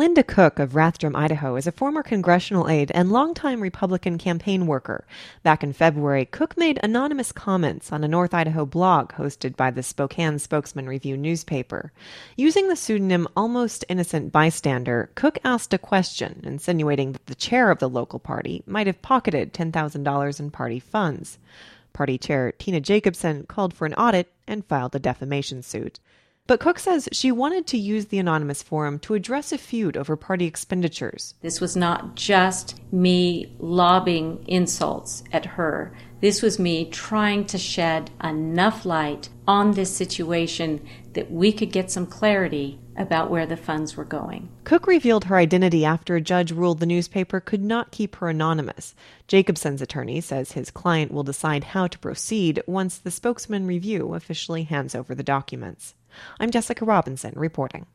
Linda Cook of Rathdrum, Idaho, is a former congressional aide and longtime Republican campaign worker. Back in February, Cook made anonymous comments on a North Idaho blog hosted by the Spokane Spokesman Review newspaper. Using the pseudonym Almost Innocent Bystander, Cook asked a question, insinuating that the chair of the local party might have pocketed $10,000 in party funds. Party chair Tina Jacobson called for an audit and filed a defamation suit. But Cook says she wanted to use the anonymous forum to address a feud over party expenditures. This was not just me lobbing insults at her. This was me trying to shed enough light on this situation that we could get some clarity about where the funds were going. Cook revealed her identity after a judge ruled the newspaper could not keep her anonymous. Jacobson's attorney says his client will decide how to proceed once the Spokesman Review officially hands over the documents. I'm Jessica Robinson reporting.